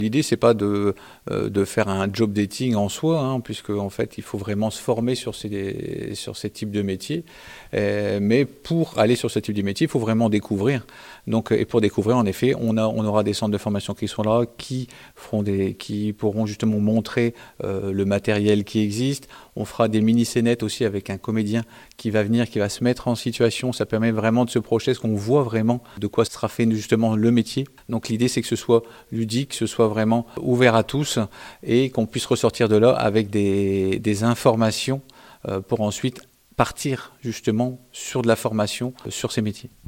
L'idée, c'est pas de faire un job dating en soi, hein, puisque en fait, il faut vraiment se former sur ces types de métiers. Mais pour aller sur ce type de métier, il faut vraiment découvrir. Donc, et pour découvrir, en effet, on aura des centres de formation qui sont là, qui pourront justement montrer le matériel qui existe. On fera des mini-scénettes aussi avec un comédien qui va venir, qui va se mettre en situation. Ça permet vraiment de se projeter, parce qu'on voit vraiment de quoi sera fait justement le métier. Donc l'idée, c'est que ce soit ludique, que ce soit vraiment ouvert à tous et qu'on puisse ressortir de là avec des informations pour ensuite partir justement sur de la formation sur ces métiers.